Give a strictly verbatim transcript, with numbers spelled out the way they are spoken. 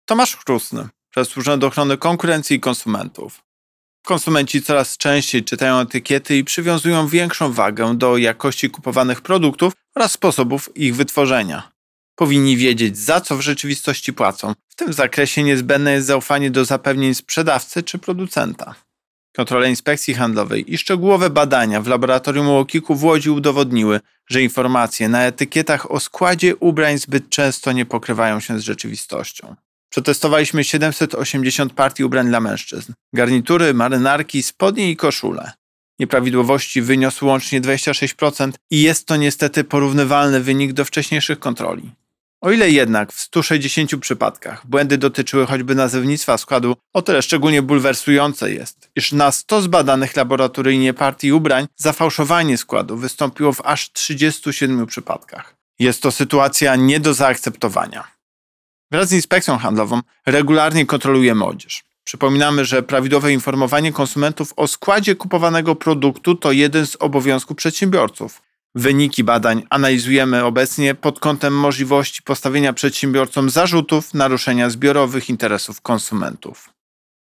Tomasz Chrustny, przez Urząd Ochrony Konkurencji i Konsumentów. Konsumenci coraz częściej czytają etykiety i przywiązują większą wagę do jakości kupowanych produktów oraz sposobów ich wytworzenia. Powinni wiedzieć, za co w rzeczywistości płacą. W tym zakresie niezbędne jest zaufanie do zapewnień sprzedawcy czy producenta. Kontrole Inspekcji Handlowej i szczegółowe badania w laboratorium U O K I K-u w Łodzi udowodniły, że informacje na etykietach o składzie ubrań zbyt często nie pokrywają się z rzeczywistością. Przetestowaliśmy siedemset osiemdziesiąt partii ubrań dla mężczyzn. Garnitury, marynarki, spodnie i koszule. Nieprawidłowości wyniosły łącznie dwadzieścia sześć procent i jest to niestety porównywalny wynik do wcześniejszych kontroli. O ile jednak w stu sześćdziesięciu przypadkach błędy dotyczyły choćby nazewnictwa składu, o tyle szczególnie bulwersujące jest, iż na sto zbadanych laboratoryjnie partii ubrań zafałszowanie składu wystąpiło w aż trzydziestu siedmiu przypadkach. Jest to sytuacja nie do zaakceptowania. Wraz z Inspekcją Handlową regularnie kontrolujemy odzież. Przypominamy, że prawidłowe informowanie konsumentów o składzie kupowanego produktu to jeden z obowiązków przedsiębiorców. Wyniki badań analizujemy obecnie pod kątem możliwości postawienia przedsiębiorcom zarzutów naruszenia zbiorowych interesów konsumentów.